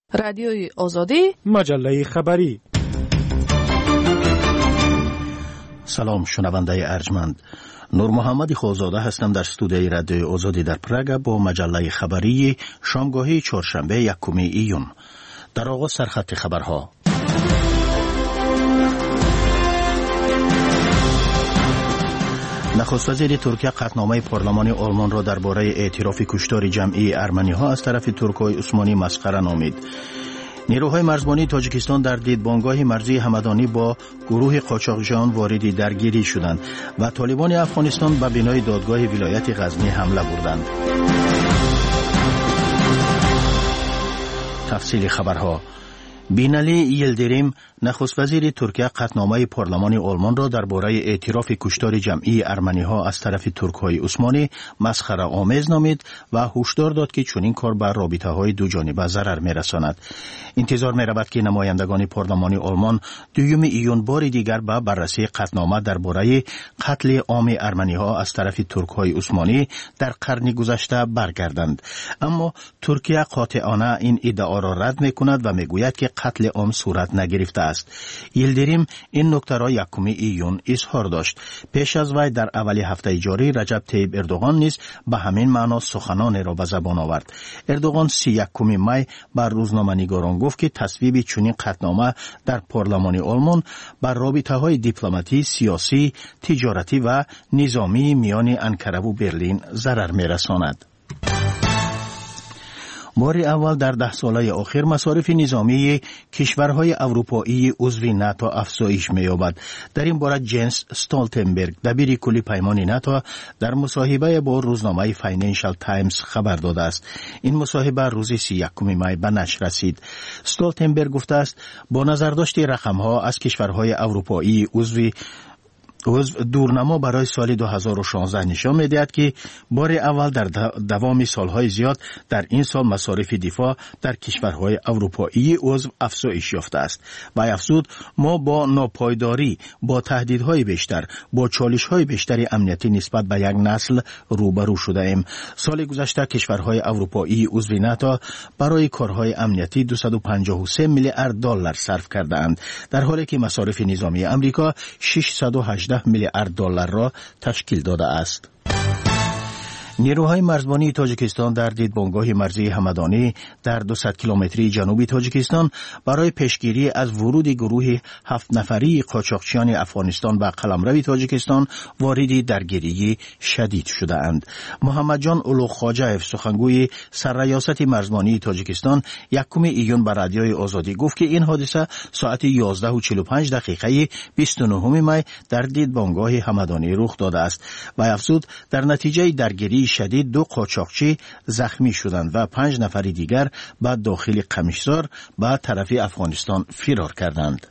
رادیوی آزادی، مجله خبری. سلام شنونده ارجمند، نور محمد خوزاده هستم در استودیوی رادیوی آزادی در پراگ با مجله خبری شامگاهی چهارشنبه 1 ایون. در آغاز سرخط خبرها. نخست وزیر ترکیه قطعنامه پارلمانی آلمان را درباره اعتراف کشتار جمعی ارمنی‌ها از طرف ترک‌های عثمانی مسخره نامید. نیروهای مرزبانی تاجیکستان در دیدبانگاه مرزی همدانی با گروه قاچاقچیان واردی درگیری شدند و طالبان افغانستان به بنای دادگاه ولایت غزنی حمله بردند. تفصیل خبرها. بینالی یلدریم نخست وزیر ترکیه قطعنامه پارلمان آلمان را درباره اعتراف کشتار جمعی ارمنی‌ها از طرف ترک‌های عثمانی مسخره آمیز نامید و هشدار داد که چنین کار به رابطه‌های دو جانبه ضرر می‌رساند. انتظار می‌رود که نمایندگان پارلمان آلمان 2 ایون بار دیگر به بررسی قطعنامه درباره قتل عام ارمنی‌ها از طرف ترک‌های عثمانی در قرن گذشته برگردند. اما ترکیه قاطعانه این ادعا را رد می‌کند و می‌گوید که قتل عام صورت نگرفته است. یلدریم این نکته را 1 ایون اظهار داشت. پیش از وی در اول هفته جاری رجب طیب اردوغان نیز به همین معنا سخنان را به زبان آورد. اردوغان 31 می بر روزنامه‌نگاران گفت که تصویب چنین قطعنامه در پارلمان آلمان بر رابطه‌های دیپلماتی، سیاسی، تجارتی و نظامی میان انکره و برلین ضرر می‌رساند. بار اول در 10 ساله اخیر مصارف نظامی کشورهای اروپایی عضو ناتو افزایش می‌یابد. در این باره جنس استولتنبرگ دبیر کل پیمان ناتو در مصاحبه با روزنامه فاینانشال تایمز خبر داده است. این مصاحبه روز 31 می به نشر رسید. استولتنبرگ گفته است با نظرداشت رقم‌ها از کشورهای اروپایی عضو دورنما برای سال 2016 نشان می‌دهد که بار اول در دوام سالهای زیاد در این سال مصارف دفاع در کشورهای اروپایی عضو افزایش یافته است. و افزود ما با ناپایداری، با تهدیدهای بیشتر، با چالش‌های بیشتری امنیتی نسبت به یک نسل روبرو شده ایم. سال گذشته کشورهای اروپایی عضو ناتو برای کارهای امنیتی 253 میلیارد دلار صرف کرده‌اند، در حالی که مصارف نظامی آمریکا 618 میلیارد دلار را تشکیل داده است. نیروهای مرزبانی تاجیکستان در دیدبانگاه مرزی همدانی در 200 کیلومتری جنوبی تاجیکستان برای پیشگیری از ورود گروه 7 نفری قاچاقچیان افغانستان به قلمرو تاجیکستان وارد درگیری شدید شده اند. محمد جان اولوخواجاف سخنگوی سرریاست مرزبانی تاجیکستان 1 ایون به رادیوی آزادی گفت که این حادثه ساعت 11:45 دقیقه 29 می در دیدبانگاه همدانی رخ داده است و افزود در نتیجه درگیری شدید 2 قاچاقچی زخمی شدند و 5 نفر دیگر به داخل قمیشزار به طرف افغانستان فرار کردند.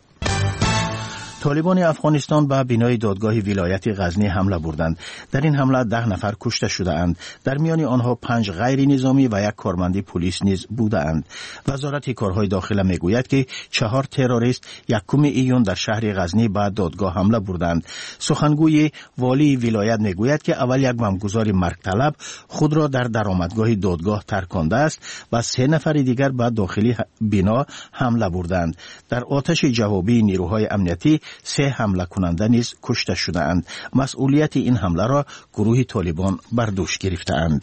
طالبان افغانستان به بنای دادگاه ولایت غزنی حمله بردند. در این حمله 10 نفر کشته شده اند. در میان آنها 5 غیر نظامی و 1 کارمند پلیس نیز بودند. وزارت کارهای داخله میگوید که 4 تروریست 1 ایون در شهر غزنی به دادگاه حمله بردند. سخنگوی والی ولایت میگوید که اول یک بمبگذار مرگ طلب خود را در درآمدگاه دادگاه ترکانده است و 3 نفر دیگر به داخل بنا حمله بردند. در آتش جوابی نیروهای امنیتی 3 حمله کننده نیز کشته شدند. مسئولیت این حمله را گروه طالبان بر دوش گرفتند.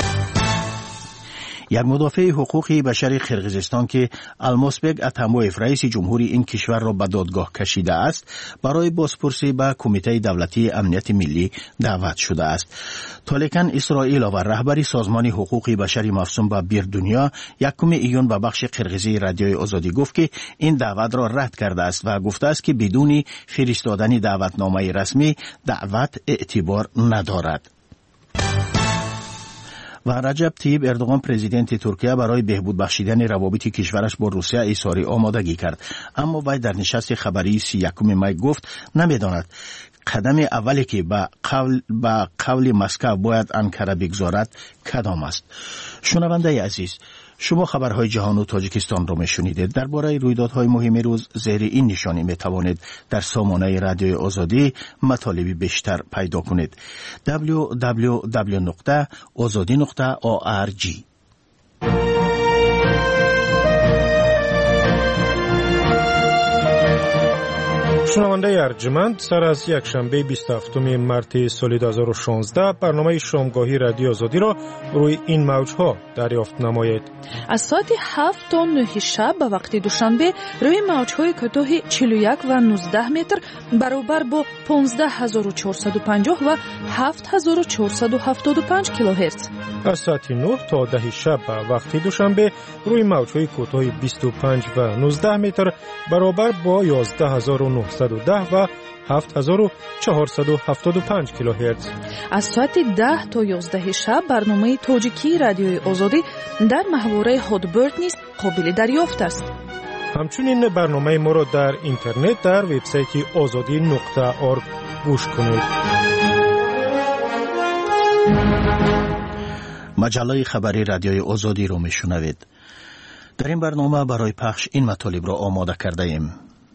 یک مدافع حقوق بشر قرقیزستان که الماسبک اتمویف رئیس جمهوری این کشور را به دادگاه کشیده است برای بازپرسی به کمیته دولتی امنیت ملی دعوت شده است. تالیکن اسرائیل و رهبری سازمان حقوق بشری مفصوم به بیر دنیا 1 ایون به بخش قرقیزی رادیوی آزادی گفت که این دعوت را رد کرده است و گفته است که بدون فرستادن دعوتنامه رسمی دعوت اعتبار ندارد. و رجب طیب اردوغان پرزیدنت ترکیه برای بهبود بخشیدن روابط کشورش با روسیه اظهار آمادگی کرد، اما وی در نشست خبری 31 می گفت نمیداند قدم اولی که به قول مسکو باید انکره بگذارد کدام است. شنونده عزیز، شما خبرهای جهان و تاجیکستان را میشنیدید. درباره رویدادهای مهم روز زیر این نشانی میتوانید در سامانه رادیوی آزادی مطالبی بیشتر پیدا کنید. www.azadi.org. شنونده ارجمند، سر از یک شنبه 27 مارس سال 2016 برنامه شامگاهی رادیو آزادی را روی این موج‌ها دریافت نمایید. از ساعت 7 تا 9 شب به وقت دوشنبه روی موج‌های کوتاه 41 و 19 متر برابر با 15450 و 7475 کیلوهرتز. از ساعت 9 تا 10 شب به وقت دوشنبه روی موج‌های کوتاه 25 و 19 متر برابر با 11910 و 7475 کیلوهرتز. از ساعت 10 تا 11 شب برنامه تاجیکی رادیوی آزادی در محوره هادبرد نیز قابل دریافت است. همچنین برنامه ما را در اینترنت در وبسایت azadi.org گوش کنید. مجله خبری رادیوی آزادی رو میشنوید. در این برنامه برای پخش این مطالب را آماده کرده ایم.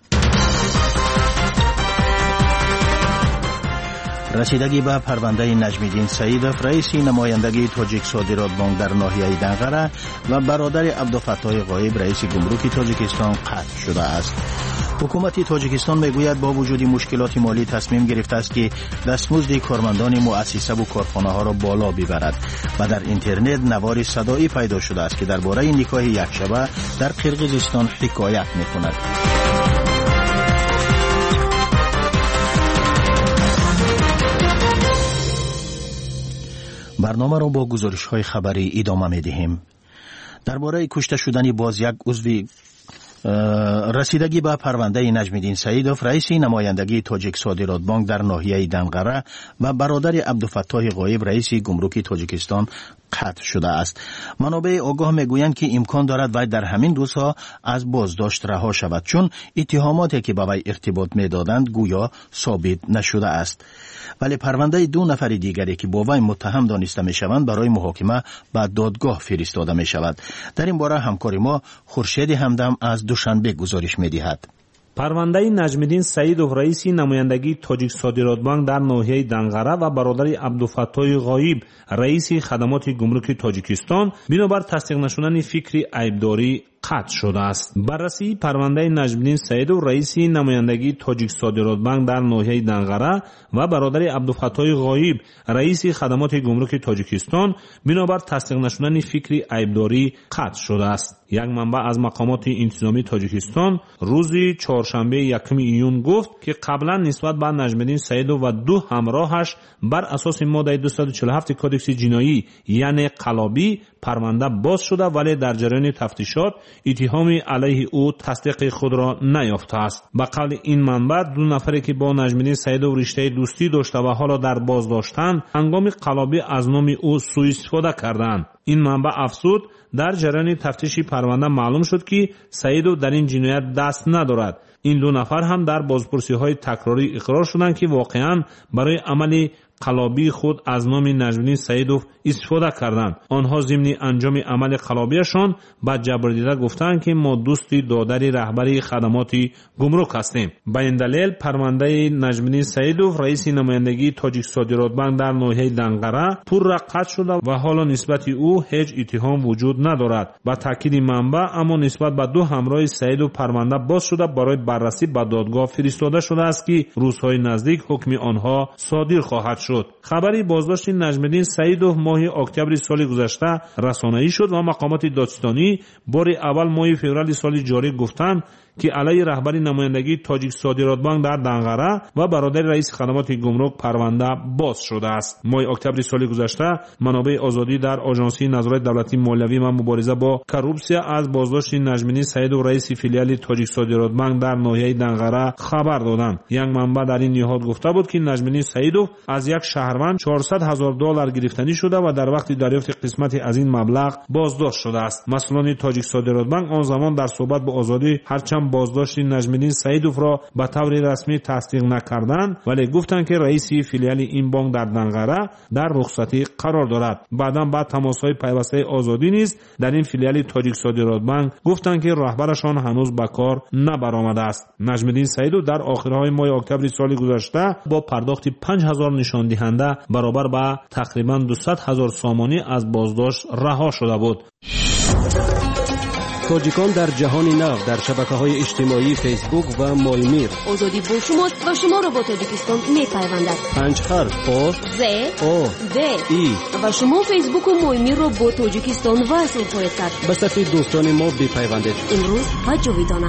رسیدگی به پرونده نجم‌الدین سعیدوف رئیس نمایندگی تاجیک صادرات بانک در ناحیه دنقره و برادر عبدالفتاح غایب رئیس گمرک تاجیکستان قطع شده است. حکومت تاجیکستان میگوید با وجود مشکلات مالی تصمیم گرفته است که دستمزد کارمندان مؤسسه و کارخانه ها را بالا ببرد و در اینترنت نوار صدایی پیدا شده است که درباره نکاح یکشبه در قرقیزستان حکایت می‌کند. برنامه را با گزارش‌های خبری ادامه می‌دهیم. درباره کشته شدن باز یک عضو رسیدگی به پرونده نجم‌الدین سعیدوف رئیس نمایندگی تاجیک صادرات بانک در ناحیه دنقره و برادر عبدالفتاح غایب رئیس گمرک تاجیکستان قطع شده است. منابع آگاه میگویند که امکان دارد وی در همین روزها از بازداشت رها شود، چون اتهاماتی که به وی ارتباط میدادند گویا ثابت نشده است. ولی پرونده دو نفر دیگری که با وی متهم دانسته میشوند برای محاکمه به دادگاه فرستاده می شود. در این باره همکار ما خورشید همدم از دوشنبه گزارش میدهد. پرونده نجم‌الدین سعیدوف رئیس نمایندگی تاجیک صادرات بانک در ناحیه دنقره و برادر عبدالفتاح غایب رئیس خدمات گمرک تاجیکستان بنابر تصدیق نشدن فکر عیبداری قطع شده است. بررسی پرونده نجم‌الدین سعیدوف رئیس نمایندگی تاجیک صادرات بانک در ناحیه دنقره و برادر عبدالفتاح غایب رئیس خدمات گمرک تاجیکستان بنابر تصدیق نشدن فکر عیبداری قطع شده است. یک منبع از مقامات انتظامی تاجیکستان روز چهارشنبه 1 ایون گفت که قبلا نسبت به نجم‌الدین سعیدوف و دو همراهش بر اساس ماده 247 کدکس جنایی یعنی قلابی پرونده باز شده، ولی در جریان تفتیشات اتهامی علیه او تصدیق خود را نیافته است. به قول این منبع دو نفری که با نجم‌الدین سعیدوف رشته دوستی داشته و حالا در بازداشتند هنگام قلابی از نام او سوء استفاده کردند. این منبع افزود در جریان تفتیش پرونده معلوم شد که سعیدوف در این جنایت دست ندارد. این دو نفر هم در بازپرسی‌های تکراری اقرار شدند که واقعاً برای عمل قلابی خود از نام نجم‌الدین سعیدوف استفاده کردند. آنها ضمن انجام عمل قلابیشان به جبردیده گفتند که ما دوستی دادری رهبری خدمات گمرک هستیم. به این دلیل پرونده نجم‌الدین سعیدوف رئیس نمایندگی تاجیک صادرات بانک در ناحیه دنقره پر قطع شده و حالا نسبت او هیچ اتهام وجود ندارد. با تاکید منبع اما نسبت به دو همراه سعیدوف پرونده باز شده برای بررسی به دادگاه فرستاده شده است که روزهای نزدیک حکم آنها صادر خواهد شد. خبری بازداشت نجم‌الدین سعیدوف ماه اکتبر سال گذشته رسانه‌ای شد و مقامات دادستانی بار اول ماه فوریه سال جاری گفتند که علیه رهبری نمایندگی تاجیک صادرات بانک در دنقره و برادر رئیس خدمات گمرک پرونده باز شده است. ماه اکتبر سال گذشته منابع آزادی در آژانسی نظارت دولتی مالیوی و مبارزه با کروپسیا از بازداشت نجم‌الدین سعیدوف رئیس فیلیال تاجیک صادرات بانک در ناحیه دنقره خبر دادند. یک منبع در این نهاد گفته بود که نجم‌الدین سعیدوف از یک شهروند $400,000 گرفتنی شده و در وقت دریافت قسمتی از این مبلغ بازداشت شده است. مسئولان تاجیک صادرات بانک آن زمان در صحبت با آزادی هرچند بازداشت نجم‌الدین سعیدوف را به طور رسمی تصدیق نکردند، ولی گفتند که رئیس فیلیال این بانک در دنقره در رخصتی قرار دارد. بعداً بعد تماس‌های پیوسته آزادی نیز در این فیلیال تاجیک صادرات بانک گفتند که رهبرشان هنوز به کار نبرآمده است. نجم‌الدین سعیدوف در آخرهای ماه اکتبر سال گذشته با پرداخت 5000 نشان دهنده برابر با تقریباً 200,000 سامانی از بازداشت رها شده بود. تاجیکان در جهان نو در شبکه‌های اجتماعی فیسبوک و مایمیر. آزادی با شماست و شما را با تاجیکستان می‌پیوندد. 5 حرف آ ز آ د ای و شما فیسبوک و مایمیر را با تاجیکستان وصل خواهید کرد. به صفحه دوستان ما بپیوندید. امروز و جاویدانه.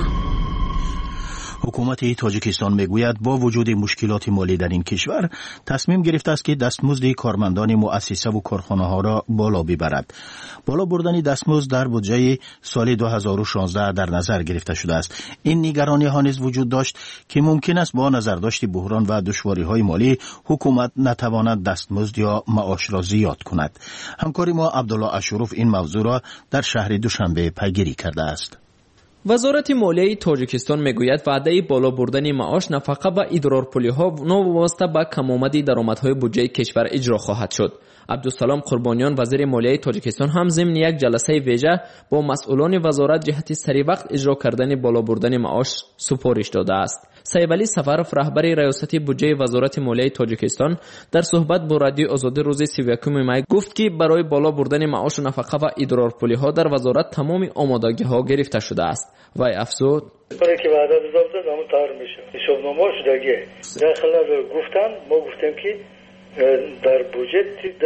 حکومت تاجیکستان میگوید با وجود مشکلات مالی در این کشور تصمیم گرفته است که دستمزد کارمندان مؤسسه و کارخانه ها را بالا ببرد. بالا بردن دستمزد در بودجه سال 2016 در نظر گرفته شده است. این نگرانی ها نیز وجود داشت که ممکن است با نظرداشت بحران و دشواری های مالی حکومت نتواند دستمزد یا معاش را زیاد کند. همکار ما عبدالله اشرف این موضوع را در شهر دوشنبه پیگیری کرده است. وزارت مالیه تاجیکستان میگوید وعده بالا بردن معاش، نفقه و ادرارپولی‌ها نوابسته به کم‌آمدی درآمدهای بودجه کشور اجرا خواهد شد. عبدالسلام قربانیان وزیر مالیه تاجیکستان هم ضمن یک جلسه ویژه با مسئولان وزارت جهت سری وقت اجرا کردن بالا بردن معاش سفارش داده است. سیبلی سفرف رهبر ریاست بودجه وزارت مالیه تاجیکستان در صحبت با رادیو آزادی روز 31 می گفت که برای بالا بردن معاش و نفقه و ادرارپولی‌ها در وزارت تمام آمادگی‌ها گرفته شده است. وی افزود برای که وعده داده نامون تار میشه. حسابنامه شدگی. داخل گفتن ما گفتیم که در بودجه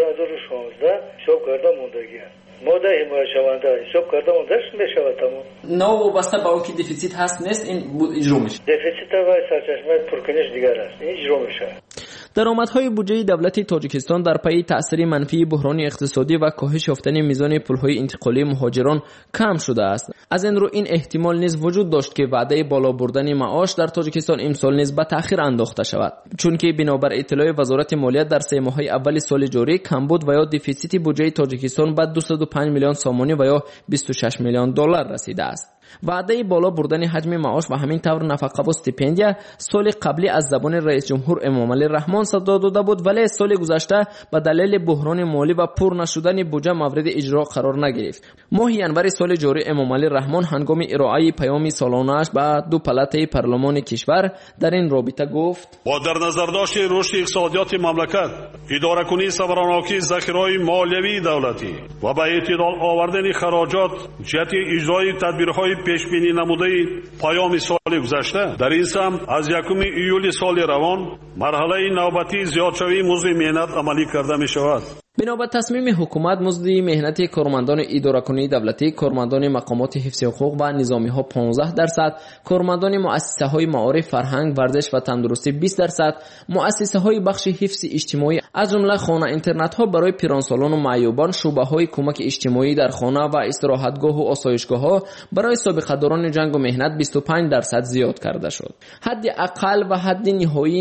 2016 حساب کرده موندگی است. ماده حمایت شونده حساب کرده موندهش میشود تمام. نوابسته با اون که دفیسیت هست نیست این اجرا میشه. دفیسیت و سرچشمه پرکنش دیگر است. این اجرا میشه. درآمدهای بودجه دولت تاجیکستان در پی تأثیر منفی بحران اقتصادی و کاهش یافتن میزان پولهای انتقالی مهاجران کم شده است. از این رو این احتمال نیز وجود داشت که وعده بالا بردن معاش در تاجیکستان امسال نیز به تأخیر انداخته شود، چون که بنابر اطلاع وزارت مالیه در 3 ماهه اول سال جاری کمبود و یا دفیسیت بودجه تاجیکستان به 205 میلیون سامانی و یا 26 میلیون دلار رسیده است. وعده بالا بردن حجم معاش و همین طور نفقه و استیپندیا سال قبلی از زبان رئیس جمهور امامعلی رحمان صدا داده بود، ولی سال گذشته به دلیل بحران مالی و پر نشدن بودجه مورد اجرا قرار نگرفت. ماه ینور سال جاری امامعلی رحمان هنگام ارائه پیام سالانه‌اش به 2 پلته پارلمان کشور در این رابطه گفت: با در نظر داشت رشد اقتصادیات مملکت، اداره‌کنی صبراناکی ذخیره‌های مالیوی دولتی و به اعتدال آوردن خراجات جهت اجرای تدبیرهای پیش بینی نموده پیام سال گذشته در این سمت از 1 ایول سال روان مرحله نوبتی زیادشوی مزد مهنت عملی کرده می شود. بنابر تصمیم حکومت مزد مهنتی کارمندان اداره‌کنی دولتی، کارمندان مقامات حفظ حقوق و نظامی ها 15%، کارمندان مؤسسه های معارف، فرهنگ، ورزش و تندرستی 20%، مؤسسه های بخش حفظ اجتماعی از جمله خانه اینترنت ها برای پیرانسالان و معیوبان، شعبه های کمک اجتماعی در خانه و استراحتگاه و آسایشگاه ها برای سابقه داران جنگ و مهنت 25% زیاد کرده شد. حد اقل و حد نهایی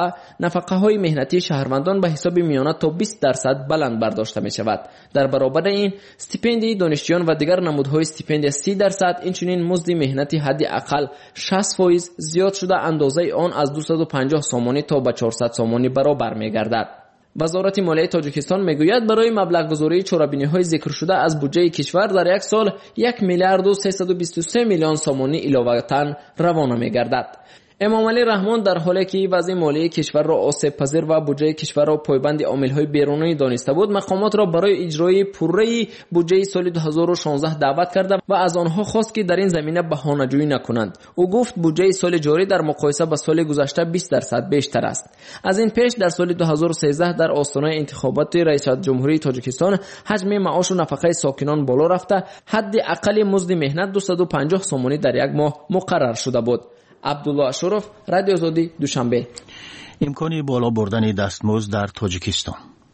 نفقه های مهنتی شهروندان به حساب میانه تا 20% بلند برداشته می شود. در برابر این استیپندی دانشجویان و دیگر نمودهای استیپندی 30%، اینچنین مزد مهنتی حد اقل 60% زیاد شده اندازه آن از 250 سامانی تا به 400 سامانی برابر می گردد. وزارت مالیه تاجیکستان میگوید برای مبلغ گذاری چرابینی‌های ذکر شده از بودجه کشور در یک سال 1 میلیارد و 323 میلیون سامانی علاوه‌اً روانه می‌گردد. امامعلی رحمان در حالی که وضع مالی کشور را آسیب پذیر و بودجه کشور را پایبند عامل‌های بیرونی دانسته بود، مقامات را برای اجرای پره‌ای بودجه سال 2016 دعوت کرد و از آنها خواست که در این زمینه بهانه‌جویی نکنند. او گفت بودجه سال جاری در مقایسه با سال گذشته 20% بیشتر است. از این پیش در سال 2013 در آستانه انتخابات رئیس جمهوری تاجیکستان حجم معاش و نفقه ساکنان بالا رفته، حد اقل مزد مهنت 250 سامانی در یک ماه مقرر شده بود. عبدالله اشرف، رادیو آزادی، دوشنبه. امکانی بالا بردن دستمزد در تاجیکستان.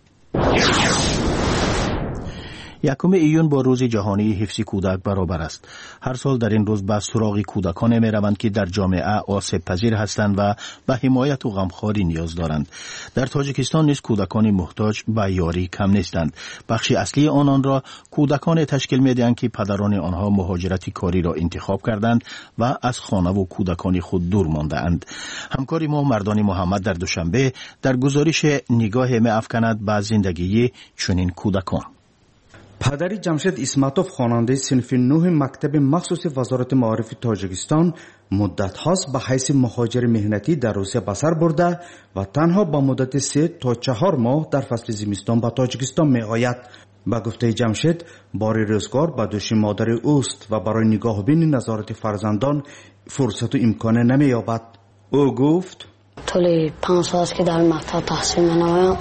1 ایون با روز جهانی حفظ کودک برابر است. هر سال در این روز به سراغ کودکان می روند که در جامعه آسیب پذیر هستند و به حمایت و غمخواری نیاز دارند. در تاجیکستان نیز کودکان محتاج به یاری کم نیستند. بخش اصلی آنان را کودکان تشکیل می دهند که پدران آنها مهاجرت کاری را انتخاب کردند و از خانه و کودکان خود دور مانده اند. همکاری ما مردان محمد در دوشنبه در گزارش نگاه می افکند به زندگی چنین کودکان. پدری جمشید اسماتوف خواننده صنف 9 مکتب مخصوص وزارت معارف تاجیکستان مدت هاست به حیث مهاجر مهنتی در روسیه به سر برده و تنها با مدت 3 تا 4 ماه در فصل زمستان به تاجیکستان می آید. با گفته جمشید بار روزگار به دوش مادر اوست و برای نگاه بین نظارت فرزندان فرصت و امکان نمی‌یابد. او گفت طول 5 سال است که در مکتب تحصیل می‌نمایم.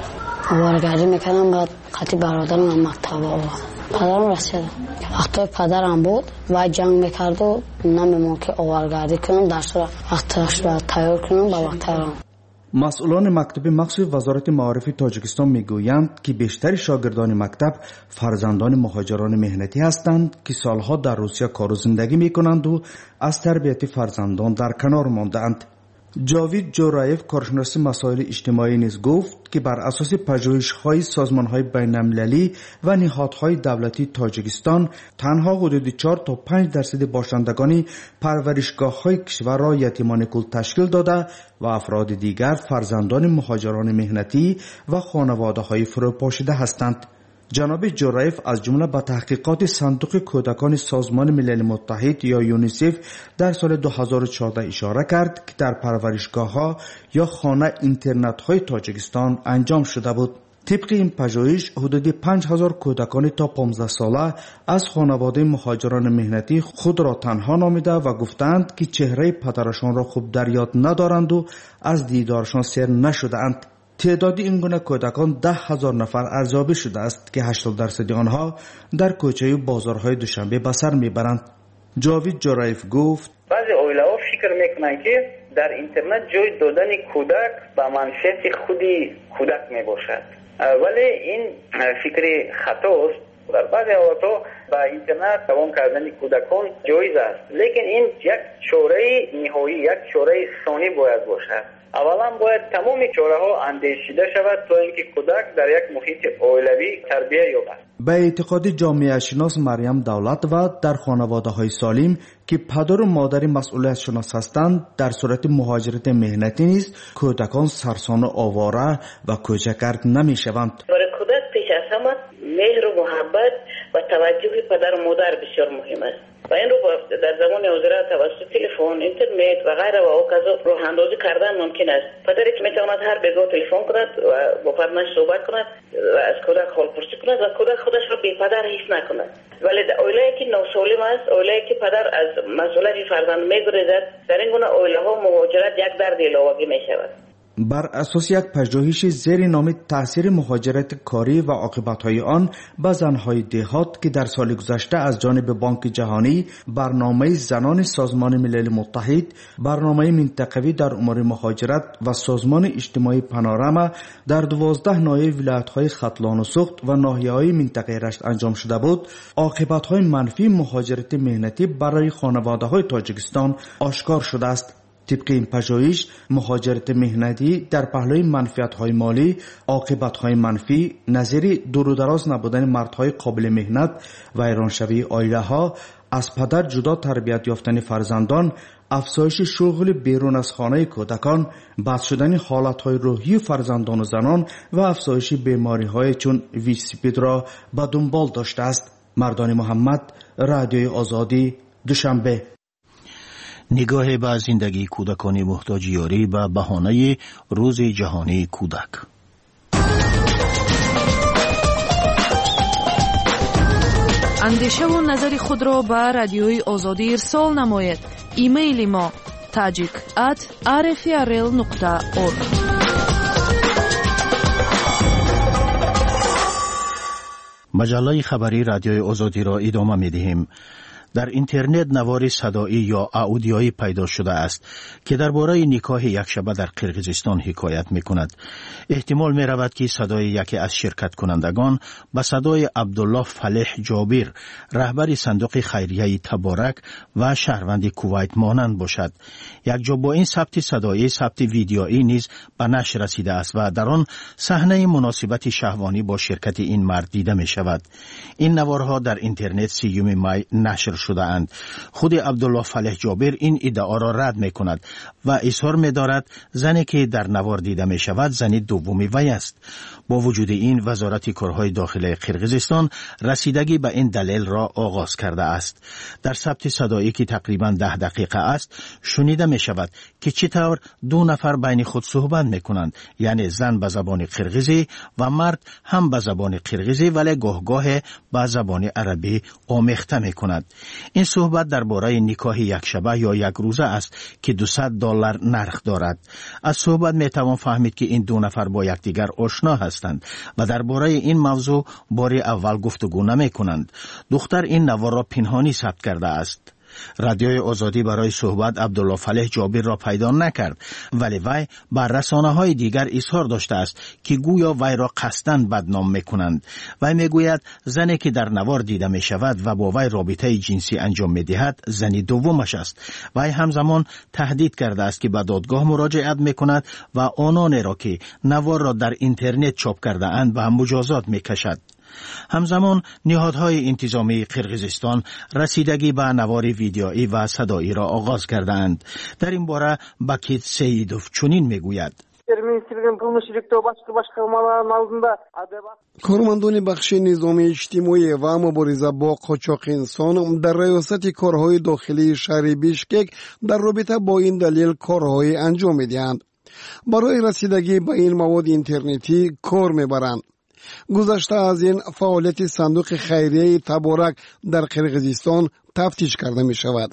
آوارگردی میکنم بعد قطعی برادرم هم مکتب آورد. پدرم رسیدم وقتی پدرم بود و جنگ میکرد و نمیمون که آوارگردی کنم در صورت وقتش را تیار کنم با وقترم. مسئولان مکتب مخصوص وزارت معارف تاجیکستان میگویند که بیشتر شاگردان مکتب فرزندان مهاجران مهنتی هستند که سالها در روسیه کار و زندگی میکنند و از تربیت فرزندان در کنار ماندند. جاوید جورایف کارشناس مسائل اجتماعی نیز گفت که بر اساس پژوهش‌های سازمان‌های بین‌المللی و نهادهای دولتی تاجیکستان تنها حدود 4 تا 5% باشندگان پرورشگاه‌های کشور را یتیمان کل تشکیل داده و افراد دیگر فرزندان مهاجران مهنتی و خانواده‌های فروپاشیده هستند. جناب جورایف از جمله به تحقیقات صندوق کودکان سازمان ملل متحد یا یونیسف در سال 2014 اشاره کرد که در پرورشگاه‌ها یا خانه اینترنت‌های تاجیکستان انجام شده بود. طبق این پژوهش حدود 5000 کودکان تا 15 ساله از خانواده مهاجران مهنتی خود را تنها نامیده و گفتند که چهره پدرشان را خوب در یاد ندارند و از دیدارشان سیر نشده‌اند. تعداد این گونه کودکان 10,000 نفر ارزیابی شده است که 80% آنها در کوچه و بازارهای دوشنبه به سر میبرند. جاوید جورایف گفت بعضی اویله‌ها فکر میکنند که در اینترنت جای دادن کودک به منفعت خودی کودک میباشد، ولی این فکر خطاست. در بعضی اوقات با اینترنت دوام کردن کودکان جایز است، لیکن این یک چاره نهایی، یک چاره ثانی باید باشد. اولا باید تمام چاره‌ها اندیشیده شود تا اینکه کودک در یک محیط اولیوی تربیت یابد. به اعتقاد جامعه شناس مریم دولت و در خانواده‌های سالم که پدر و مادر مسئولیت شناس هستند، در صورت مهاجرت مهنتی نیز کودکان سرسان و آواره و کوچه‌گرد نمی‌شوند. برای کودک پیش از همه مهر و محبت و توجه پدر و مادر بسیار مهم است. و این رو در زمان حاضر توسط تلفن، اینترنت و غیره و اوکازا راه اندازی کردن ممکن است. پدری که میتواند هر بگاه تلفن کند و با فرزندش صحبت کند و از کودک حالپرسی کند و کودک خودش را بی پدر حس نکند. ولی اولیه‌ای که ناسالم است، اولیه‌ای که پدر از مسئولیت فرزند میگریزد، در این گونه اولیه‌ها مهاجرت یک درد علاوگی میشود. بر اساس یک پژوهش زیر نام تاثیر مهاجرت کاری و عاقبت‌های آن به زن‌های دهات که در سال گذشته از جانب بانک جهانی، برنامه زنان سازمان ملل متحد، برنامه منطقوی در امور مهاجرت و سازمان اجتماعی پانوراما در 12 ناحیه ولایت‌های ختلان و سوخت و ناحیه‌های منطقه رشت انجام شده بود، عاقبت‌های منفی مهاجرت مهنتی برای خانواده‌های تاجیکستان آشکار شده است. طبق این پژوهش مهاجرت مهنتی در پهلوی منفعت‌های مالی، عاقبت‌های منفی نظیر دور و دراز نبودن مردهای قابل مهنت، ویرانشوی عائله‌ها، از پدر جدا تربیت یافتن فرزندان، افزایش شغل بیرون از خانه کودکان، بد شدن حالت‌های روحی فرزندان و زنان و افزایش بیماری‌های چون ویسپید را به دنبال داشته است. مردان محمد، رادیوی آزادی، دوشنبه. نگاه به زندگی کودکان محتاج یاری به بهانه روز جهانی کودک. اندیشه و نظر خود را به رادیوی آزادی ارسال نمایید. ایمیل ما tajik@rfrl.org. مجله خبری رادیوی آزادی را ادامه می‌دهیم. در اینترنت نوار صدایی یا آودیویی پیدا شده است که درباره نکاح یک شبه در قرقیزستان حکایت می‌کند. احتمال می‌رود که صدای یکی از شرکت کنندگان به صدای عبدالله فلح جابر، رهبر صندوق خیریه تبارک و شهروند کویت مانند باشد. یک جا با این ثبت صدایی ثبت ویدیویی نیز به نشر رسیده است و در آن صحنه مناسبت شهوانی با شرکت این مرد دیده می‌شود. این نوارها در اینترنت 30 می نشر شده اند. خود عبدالله فالح جابر این ادعا را رد می کند و اظهار می دارد زنی که در نوار دیده می شود زنی دومی وی است. با وجود این وزارت کارهای داخلی قرقیزستان رسیدگی به این دلیل را آغاز کرده است. در ثبت صدایی که تقریباً 10 دقیقه است شنیده می شود که چطور دو نفر بین خود صحبت می کنند، یعنی زن به زبان قرقیزی و مرد هم به زبان قرقیزی ولی گاه به زبان عربی آمیخته می کند. این صحبت درباره نکاح یک شبه یا یک روزه است که $200 نرخ دارد. از صحبت می توان فهمید که این دو نفر با یکدیگر آشنا هستند و درباره این موضوع بار اول گفتگو نمی کنند. دختر این نوار را پنهانی ثبت کرده است. رادیوی آزادی برای صحبت عبدالله فالح جابر را پیدا نکرد، ولی وی بر رسانه‌های دیگر اظهار داشته است که گویا وی را قصداً بدنام می‌کنند. وی میگوید زنی که در نوار دیده می‌شود و با وی رابطه جنسی انجام می‌دهد زنی دومش است. وی همزمان تهدید کرده است که به دادگاه مراجعت می‌کند و آنانی را که نوار را در اینترنت چاپ کرده اند به مجازات می‌کشد. همزمان نهادهای انتظامی قرقیزستان رسیدگی به نوار ویدیویی و صدایی را آغاز کرده اند. در این باره بکیت سیدوف چنین میگوید: کارمندان بخش نظام اجتماعی و مبارزه با قاچاق انسان در ریاست کارهای داخلی شهر بیشکک در رابطه با این دلیل کارهای انجام می‌دهند. برای رسیدگی به این مواد اینترنتی کار می‌برند. گذشته از این فعالیت صندوق خیریه تبارک در قرقیزستان تفتیش کرده می شود.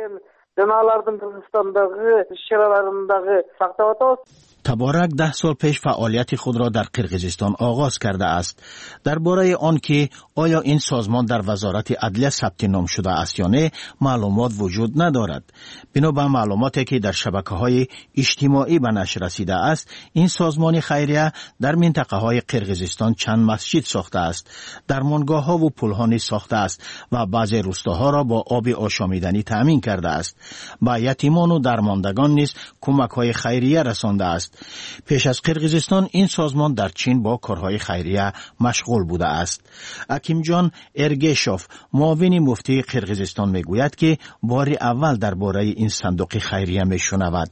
تبارک 10 سال پیش فعالیت خود را در قرقیزستان آغاز کرده است. درباره آن که آیا این سازمان در وزارت عدلیه ثبت نام شده است یا نه معلومات وجود ندارد. بنابر معلوماتی که در شبکه‌های اجتماعی به نشر رسیده است، این سازمان خیریه در منطقه‌های قرقیزستان چند مسجد ساخته است، درمانگاه‌ها و پل‌ها ساخته است و بعضی روستاها را با آب آشامیدنی تأمین کرده است. با یتیمان و درماندگان نیز کمک‌های خیریه رسانده است. پیش از قرقیزستان این سازمان در چین با کارهای خیریه مشغول بوده است. اکیم جان ارگیشوف معاون مفتی قرقیزستان میگوید که بار اول درباره این صندوق خیریه میشنود.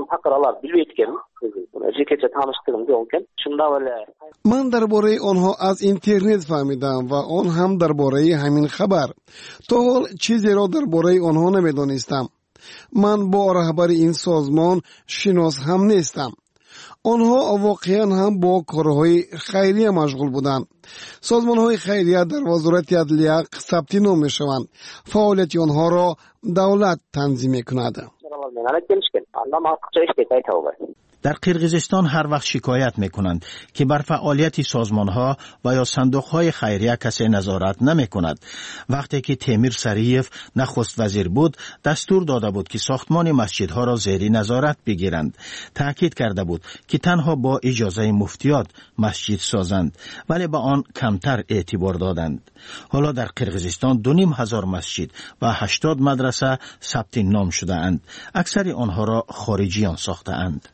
من درباره آنها از اینترنت فهمیدم و آن هم درباره همین خبر. تا حال چیزی را درباره آنها نمیدانستم. من با رهبر این سازمان شناس هم نیستم. آنها واقعا هم با کارهای خیریه مشغول بودند. سازمانهای خیریه در وزارت عدلیه ثبت نام میشوند. فعالیت آنها را دولت تنظیم میکند. در قرقیزستان هر وقت شکایت میکنند که بر فعالیت سازمانها و یا صندوقهای خیریه کسی نظارت نمیکند. وقتی که تیمیر سریف نخست وزیر بود، دستور داده بود که ساختمان مسجدها را زیر نظارت بگیرند. تاکید کرده بود که تنها با اجازه مفتیات مسجد سازند، ولی به آن کمتر اعتبار دادند. حالا در قرقیزستان 2500 مسجد و 80 مدرسه ثبت نام شده اند. اکثر آنها را خارجیان ساخته اند.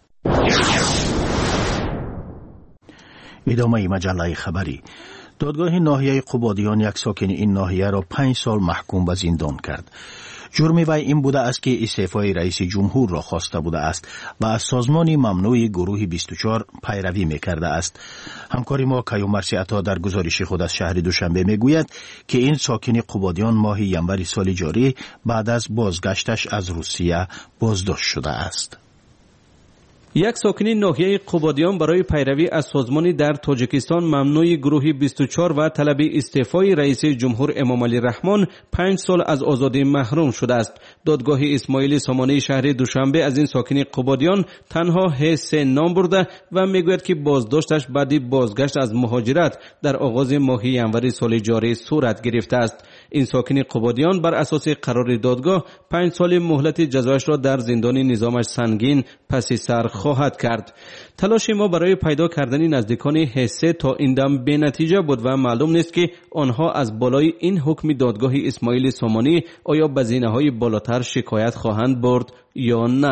ادامه مجله خبری. دادگاه ناحیه قبادیان یک ساکن این ناحیه را 5 سال محکوم به زندان کرد. جرم وی این بوده است که استعفای رئیس جمهور را خواسته بوده است و از سازمان ممنوع گروه 24 پیروی می‌کرده است. همکار ما کیومرثی عطا در گزارش خود از شهر دوشنبه میگوید که این ساکن قبادیان ماه ینور سال جاری بعد از بازگشتش از روسیه بازداشت شده است. یک ساکن ناحیه قبادیان برای پیروی از سازمانی در تاجیکستان ممنوع گروه 24 و طلب استعفای رئیس جمهور امام علی رحمان 5 سال از آزادی محروم شده است. دادگاه اسماعیل سامانی شهر دوشنبه از این ساکن قبادیان تنها حیث نام برده و میگوید که بازداشتش بعد بازگشت از مهاجرت در آغاز ماه ینور سال جاری صورت گرفته است. این ساکن قبادیان بر اساس قرار دادگاه 5 سال مهلت جزایش را در زندان نظامش سنگین پس سر خواهد کرد. تلاش ما برای پیدا کردن نزدیکان حصه تا این دم بی نتیجه بود و معلوم نیست که آنها از بالای این حکم دادگاه اسماعیل سامانی آیا به زینه‌های بالاتر شکایت خواهند برد یا نه.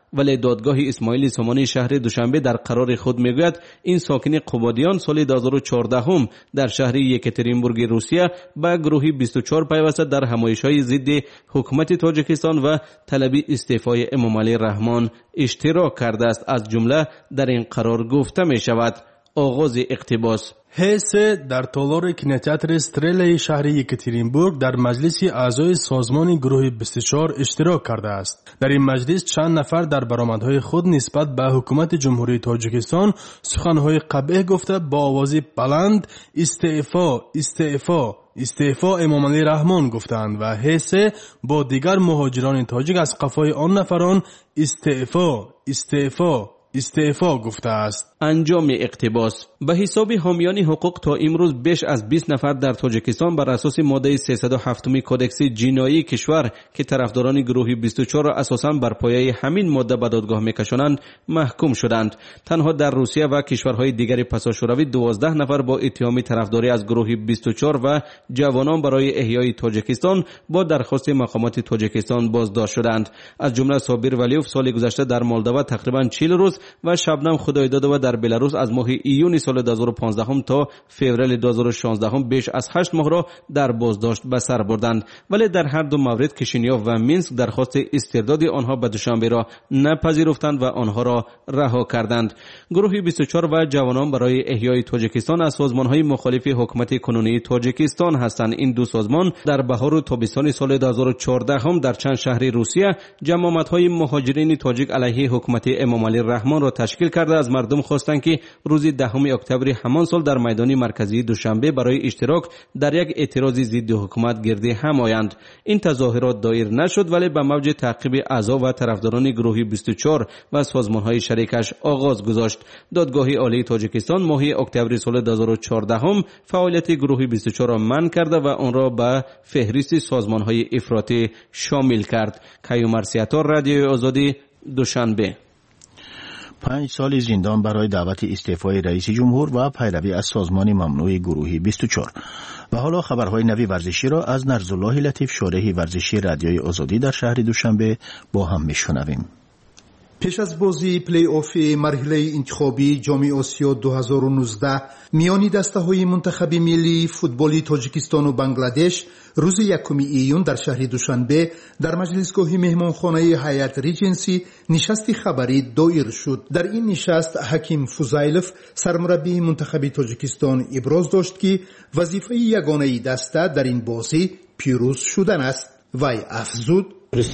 ولی دادگاه اسماعیل سامانی شهر دوشنبه در قرار خود میگوید این ساکن قبادیان سال 2014 در شهر یکاترینبورگ روسیه به گروه 24 پیوسته در همایش‌های ضد حکومت تاجیکستان و طلب استعفای امام علی رحمان اشتراک کرده است. از جمله در این قرار گفته می شود: آغاز اقتباس: حس در تالار کینوتئاتر استرلا شهر یکاترینبورگ در مجلس اعضای سازمان گروه 24 اشتراک کرده است. در این مجلس چند نفر در برآمدهای خود نسبت به حکومت جمهوری تاجیکستان سخنهای قبیح گفته با آواز بلند استعفا استعفا استعفا امام علی رحمان گفتند و حس با دیگر مهاجران تاجیک از قفای آن نفران استعفا استعفا استعفا گفته است. انجام اقتباس: به حساب حامیان حقوق تا امروز بیش از 20 نفر در تاجیکستان بر اساس ماده 307 کدکس جنایی کشور که طرفداران گروه 24 را اساساً بر پایه همین ماده به دادگاه میکشانند محکوم شدند. تنها در روسیه و کشورهای دیگر پساشوروی 12 نفر با اتهام طرفداری از گروه 24 و جوانان برای احیای تاجیکستان با درخواست مقامات تاجیکستان بازداشت شدند. از جمله صابر ولیوف سال گذشته در مولداوا تقریباً 40 روز و شبنم خدایدادova در بلاروس از ماه ایون سال 2015 تا فوریه 2016 بیش از 8 ماه را در بازداشت به سر بردند، ولی در هر دو مورد کشینیوف و مینسک درخواست استرداد آنها به دوشنبه را نپذیرفتند و آنها را رها کردند. گروه 24 و جوانان برای احیای تاجیکستان از سازمان‌های مخالف حکومت کنونی تاجیکستان هستند. این دو سازمان در بهار و تابستان سال 2014 در چند شهر روسیه جماعت‌های مهاجرین تاجیک علیه حکومت امام علی رحمان را تشکیل کرده از مردم خواستند که روز 10 اکتبر همان سال در میدان مرکزی دوشنبه برای اشتراک در یک اعتراض ضد حکومت گرد هم آیند. این تظاهرات دایر نشد ولی به موج تعقیب اعضا و طرفداران گروه 24 و سازمان‌های شریکش آغاز گذاشت. دادگاه عالی تاجیکستان ماه اکتبر سال 2014 فعالیت گروه 24 را منع کرده و آن را به فهرست سازمان‌های افراطی شامل کرد. کیومرث ستار، رادیو آزادی، دوشنبه. 5 سال زندان برای دعوت استعفای رئیس جمهور و پیروی از سازمان ممنوع گروه 24. و حالا خبرهای نوی ورزشی را از نرزالله لطیف، شارح ورزشی رادیوی آزادی در شهر دوشنبه با هم میشنویم. پیش از بازی پلی آف مرحله انتخابی جام آسیا 2019 میان دسته‌های منتخب ملی فوتبالی تاجیکستان و بنگلادش روز 1 ایون در شهر دوشنبه در مجلسگاه مهمانخانه هیئت ریجنسی نشست خبری دایر شد. در این نشست حکیم فوزایلوف سرمربی منتخب تاجیکستان ابراز داشت که وظیفه یگانه دسته در این بازی پیروز شدن است. وی افزود: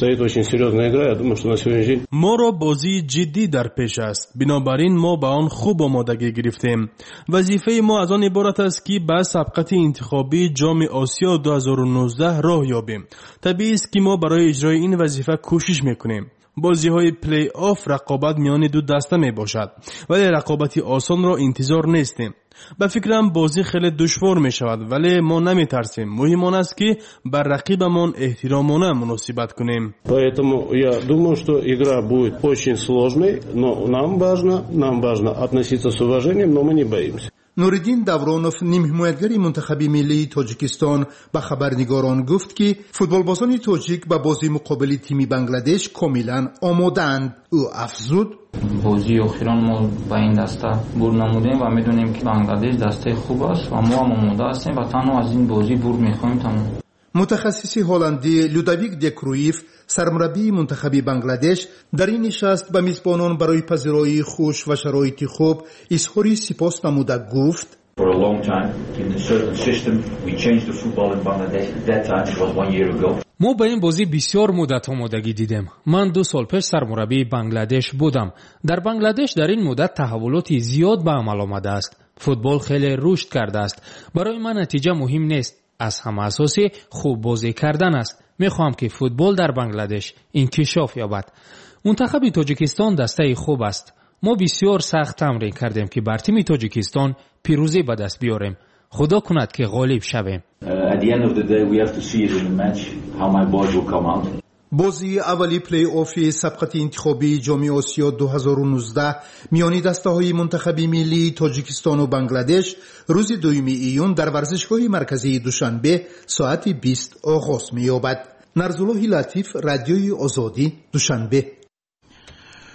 ما را بازی جدی در پیش است، بنابراین ما به آن خوب آمادگی گرفتیم. وظیفه ما از آن عبارت است که به سبقت انتخابی جام آسیا 2019 راه یابیم. طبیعی است که ما برای اجرای این وظیفه کوشش میکنیم. بازی های پلی آف رقابت میان دو دسته می باشد ولی رقابتی آسان را انتظار نیستیم. به فکرم بازی خیلی دشوار می شود ولی ما نمی ترسیم. مهم آن است که بر رقیبمان احترامانه مناسبت کنیم. Поэтому я думаю, что игра будет очень сложной, но нам важно относиться с уважением, но мы не боимся. نوردین دورانوف نیم حمایتگر منتخب ملی تاجیکستان به خبرنگاران گفت که فوتبالبازان تاجیک به بازی مقابل تیم بنگلادش کاملا آماده‌اند. او افزود: بازی اخیران ما با این دسته برد نمودیم و میدونیم که بنگلادش دسته خوب است و ما هم آماده هستیم و تنها از این بازی برد میخوایم. تمام. متخصص هلندی لودویک دکرویف سرمربی منتخب بنگلادش در این نشست به میزبانان برای پذیرایی خوش و شرایط خوب اظهار سپاس نموده گفت: For a long time in a certain system we changed the football in Bangladesh. At that time it was 1 year ago. ما به این بازی بسیار مدت آمادگی دیدیم. من 2 سال پیش سرمربی بنگلادش بودم. در بنگلادش در این مدت تحولاتی زیاد به عمل آمده است. فوتبال خیلی رشد کرده است. برای من نتیجه مهم نیست. از همه اساسی خوب بازی کردن است. میخوام که فوتبال در بنگلادش انکشاف یابد. منتخب تاجیکستان دسته خوب است. ما بسیار سخت تمرین کردیم که بر تیم تاجیکستان پیروزی به دست بیاریم. خدا کند که غالب شویم. At the end of the day we have to see it in the match how my boys will come out. بازی اولی پلی آف سبقت انتخابی جام آسیا 2019 میان دسته‌های منتخب ملی تاجیکستان و بنگلادش روز 2 ایون در ورزشگاه مرکزی دوشنبه ساعت 20 آغاز می‌یابد. نرزالله لطیف، رادیوی آزادی، دوشنبه.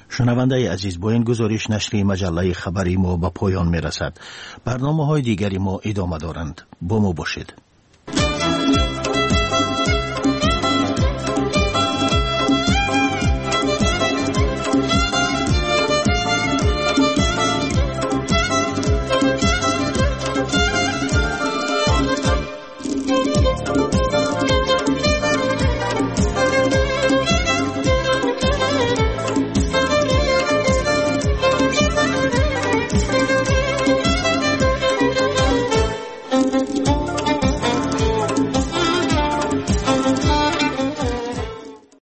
شنونده عزیز، با این گزارش نشر مجله خبری ما به پایان می رسد. برنامه های دیگری ما ادامه دارند. با ما باشید.